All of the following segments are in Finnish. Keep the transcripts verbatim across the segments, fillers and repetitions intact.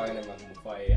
osaa enemmän kuin mun faija.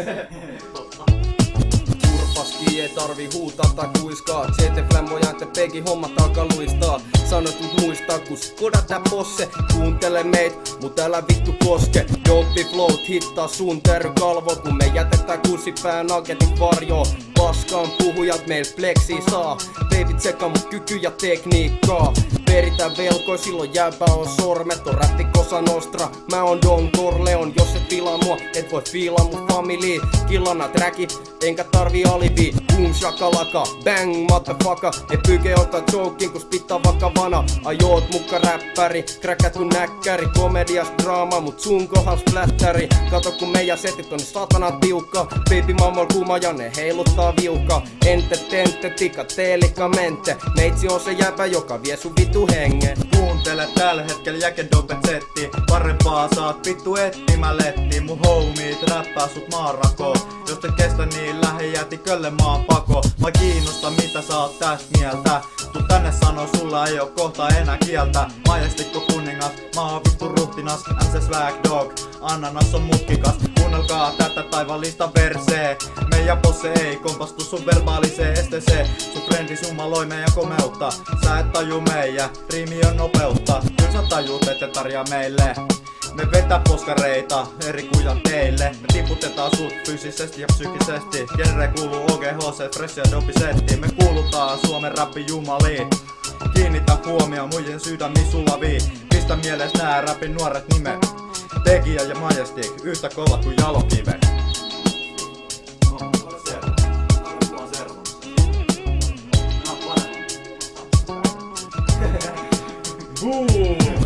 Turpaski ei tarvi huutaa tai kuiskaa. C T flamboyante pegi hommat alkaa luistaa. Sanotut muistaa kun skoda tää posse. Kuuntele meit, mut älä vittu koske. Doppi flowt hittaa sun terrykalvo. Kun me jätetään kursipää nagetin varjoon. Paskaan puhujat meil pleksi saa. Baby tsekkaa mut kyky ja tekniikkaa. Peritään velkoi, silloin jääpä on sormet. On rätti Cosa Nostra, mä oon Don Corleon. Jos et fiilaa mua, et voi fiilaa mun family. Killana tracki, enkä tarvi alibi. Boom shakalaka, bang motherfucker. Ei pyke ota jokin, kun spittaa vakavana. Ajoot mukka räppäri, kräkät kun näkkäri. Komedias draama, mut sun kohdal splatteri. Kato kun meidän setit on niin satana tiukka. Baby mammol kuuma ja ne heiluttaa viuka. Ente tente, tika teelikamente. Meitsi on se jäpä, joka vie sun vitu hengen. Kuuntele tällä hetkellä jäkedopet setti. Parempaa saat vittu etsimäletti. Mun homiit räppää sut maanrakoon. Jos et kestä niin lähe jäti kölle maan pako. Mä kiinnosta mitä sä oot tästä mieltä. Tuu tänne sano sulla ei oo kohta enää kieltä. Majestikko kuningas, mä oon vittu ruhtinas. M C Swag Dog, ananas on mutkikas. Kuunnelkaa tätä taivallista versee. Meidän bosse ei kompastu sun verbaaliseen esteeseen. Sun frendi summaloi meidän komeutta. Sä et taju meidän, riimi on nopeutta. Kyllä sä tajuut ette tarjaa meille. Me vetää poskareita eri kujan teille. Me tiputetaan sut fyysisesti ja psyykkisesti. Genre kuuluu O G H C, fresh ja dopi setti. Me kuulutaan Suomen rappi jumaliin. Kiinnitä huomioon muiden sydämiin sulavii. Pistä mieles nää rapin nuoret nimet. Tekijä ja Majestic, yhtä kovat kuin jalokive. Boom!